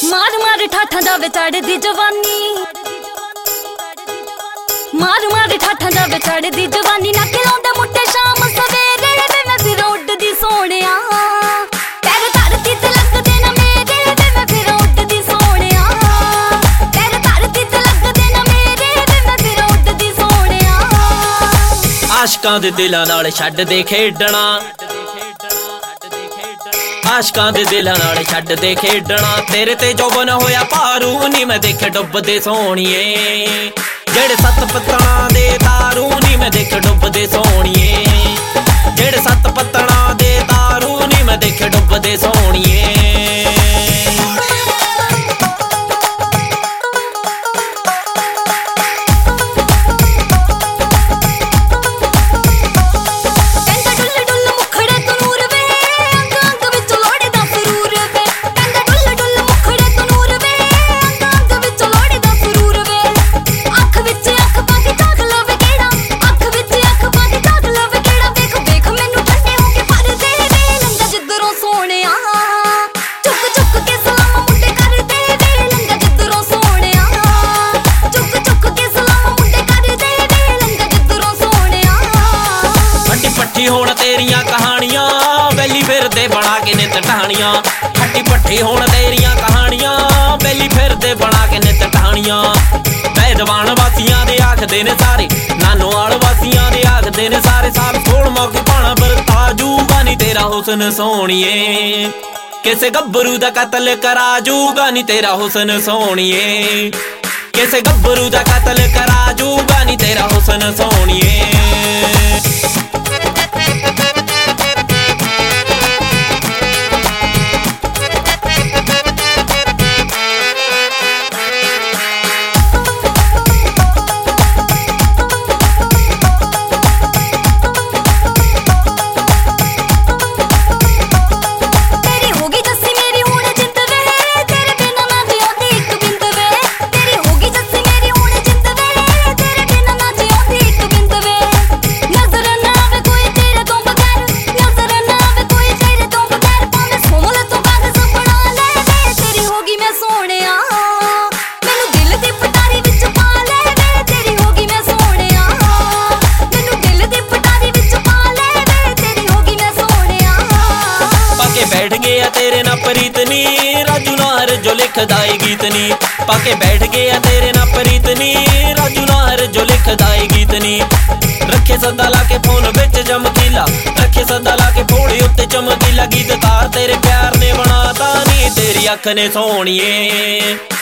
मार मार ठाठा जावे चढ़दी जवानी, मार मार ठाठा जावे चढ़दी जवानी। ना खिलाउंदे मुट्टे शाम सवेरे वे मैं फिर उड्डदी सोहणिया। पैर धरती ते लगदे ना मेरे वे मैं फिर उड्डदी सोहणिया। पैर धरती ते लगदे ना मेरे वे मैं फिर उड्डदी सोहणिया। आशकां दे दिलां नाल छड्ड दे खेडना, आशकां दे दिलां नाल छड्ड दे खेडना। तेरे ते जोबन होया पारू नी मैं देखे डुबदे सोहणिए। जेड़े सत्त पत्तणां दे तारू नी मैं देखे डुबदे सोहणिए। जेड़े सत्त पत्तणां दे तारू नी मैं देखे डुबदे सोहणिए। होण तेरियां कहानियां बैली फिरदे बना के नित टहानियां। खट्टी पट्टी होण तेरियां कहानियां बैली फिरदे बना के नित टहानियां। बैदवान वासियां दे आखदे ने सारे, नानोवाल वासियां दे आखदे ने सारे। साल सोल मौके पाना बरता जूगा नी तेरा हुस्न सोहणिए। किसे गब्बरू दा कतल करा जूगा नी तेरा हुस्न सोहणिए। किसे गब्बरू दा कतल करा जूगा नी तेरा हुस्न सोहणिए। बैठ गया तेरे ना प्रीत नी राजू नाहर जो लिखदा ए गीत नी। पाके बैठ गया तेरे ना प्रीत नी राजू नाहर जो लिखदा ए गीत नी। रखे सदा ला के फोन विच चमकीला, रखे सदा ला के फोड़े उत्ते चमकीला। गीत तार तेरे प्यार ने बनाता नी तेरी अख ने सोहणिए।